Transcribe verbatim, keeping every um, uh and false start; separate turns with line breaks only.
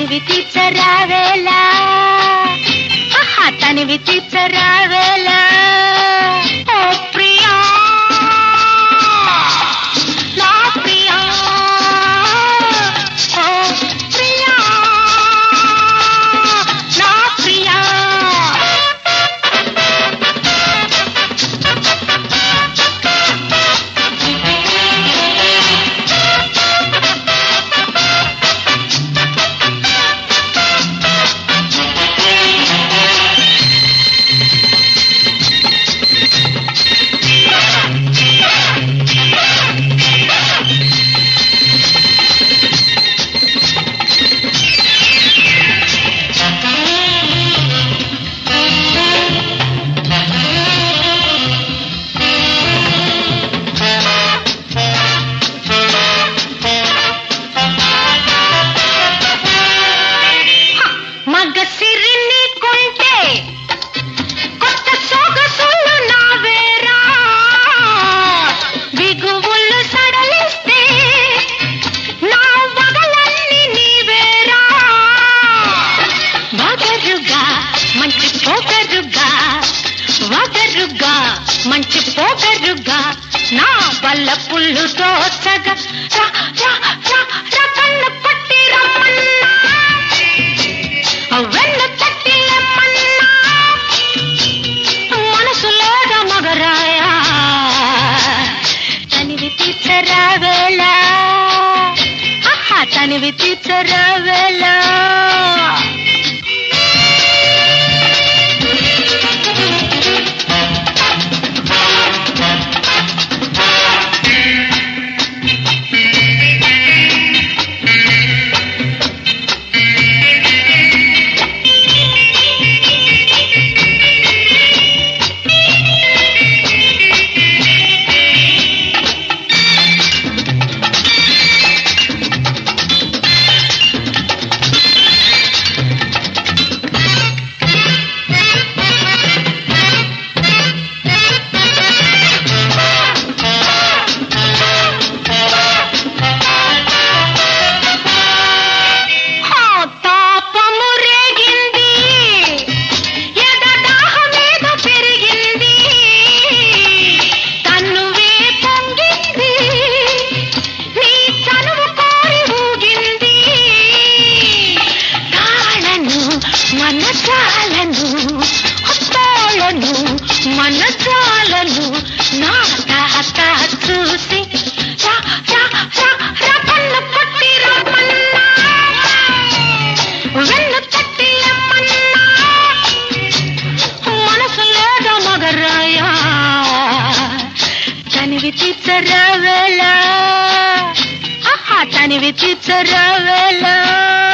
తనివి తీర్చరావేలా తనివి తీర్చరావేలా ఓ ప్రియా నా ప్రియా ఓ ప్రియా నా ప్రియా మంచి పోగరుగా నా వల్ల పుల్లు దోచగా కన్ను పట్టి రమ్మన్నా వెన్ను తట్టి రమ్మన్నా మనసు లేదా మగరాయా తనివి తీర్చరావేలా తనివి తీర్చరావేలా మనసాలను నా తాత చూసి కన్ను పట్టి రమ్మన్నా వెన్ను తట్టి రమ్మన్నా మనసు లేదా మగరాయా తనివి తీర్చరావేలా తనివి తీర్చరావేలా